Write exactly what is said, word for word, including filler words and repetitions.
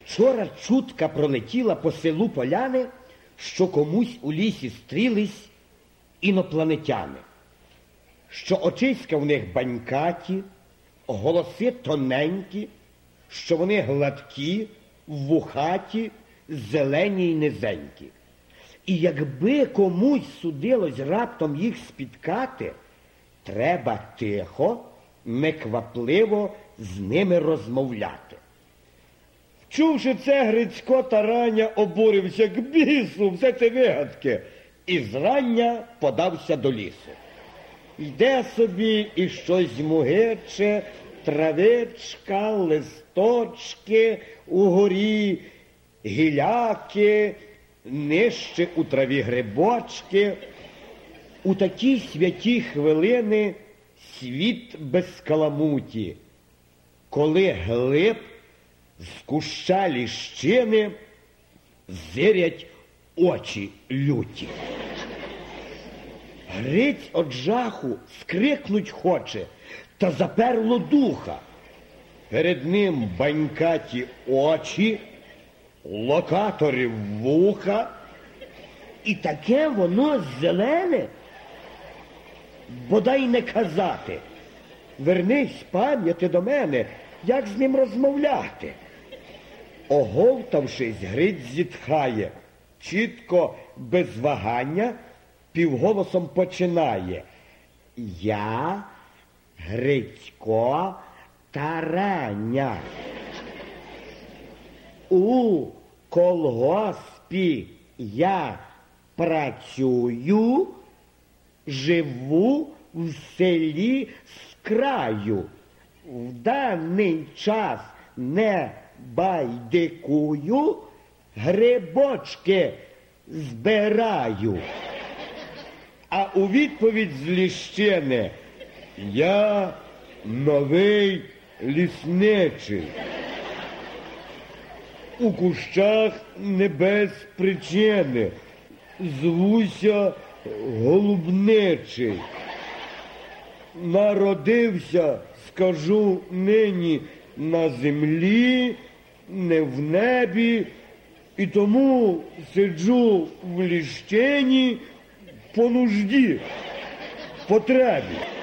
Вчора чутка пролетіла по селу поляни, що комусь у лісі стрілись інопланетяни, що очиська в них банькаті, голоси тоненькі, що вони гладкі, вухаті, зелені й низенькі. І якби комусь судилось раптом їх спіткати, треба тихо, неквапливо з ними розмовляти. Чувши це, Грицько Тараня обурився к бісу, все це вигадки, і зрання подався до лісу. Йде собі і щось мугиче, травичка, листочки, угорі гіляки, нижче у траві грибочки. У такі святі хвилини світ без каламуті, коли глиб з куща ліщини зирять очі люті. Гриць од жаху скрикнуть хоче, та заперло духа. Перед ним банькаті очі, локатори вуха, і таке воно зелене, бодай не казати. Вернись, пам'яти, до мене, як з ним розмовляти. Оговтавшись, Гриць зітхає, чітко, без вагання, півголосом починає. Я Грицько Тараня. У колгоспі я працюю, живу в селі з краю. В даний час не байдикую, грибочки збираю. А у відповідь з ліщини: я новий лісничий. У кущах не без причини, звуся Голубничий. Народився, скажу нині, на землі, не в небі, і тому сиджу в ліщині по нужді, потребі.